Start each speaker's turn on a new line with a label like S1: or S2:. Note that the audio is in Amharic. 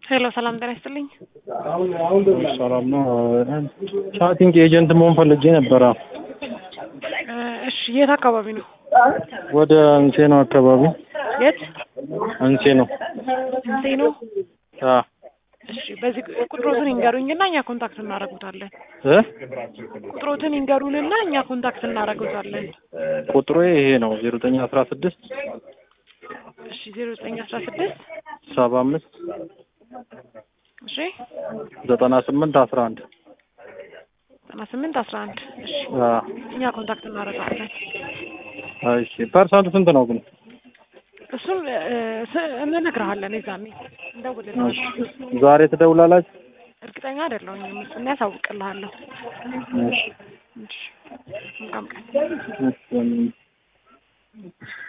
S1: ሄሎ ሰላም ጤና ይስጥልኝ።
S2: ሰላም ነው። ቻቲንግ ኤጀንት መሆን ፈልጌ ነበር።
S1: እሺ የት አካባቢ ነው?
S2: ወደ እንሴኖ አካባቢ።
S1: የት?
S2: እንሴኖ።
S1: እንሴኖ?
S2: አዎ።
S1: እሺ በዚህ ቁጥሮትን ይንገሩኝና እኛ ኮንታክት እናደርጉታለን። ቁጥሮትን ይንገሩንና እኛ ኮንታክት እናደርጉታለን።
S2: ቁጥሩ ይሄ ነው 0916
S1: እሺ 0916
S2: 75
S1: እሺ
S2: 98 11
S1: 98 11 እሺ እኛ ኮንታክት እናደርጋለን።
S2: እሺ ፐርሰንቱ ስንት ነው ግን?
S1: እሱን እንነግርሃለን። የዛኔ እንደውልልሃለን።
S2: ዛሬ ትደውላላችሁ?
S1: እርግጠኛ አይደለሁም። እሱን ያሳውቅልሃለሁ።
S2: እሺ
S1: እሺ መልካም ቀን።
S2: እሺ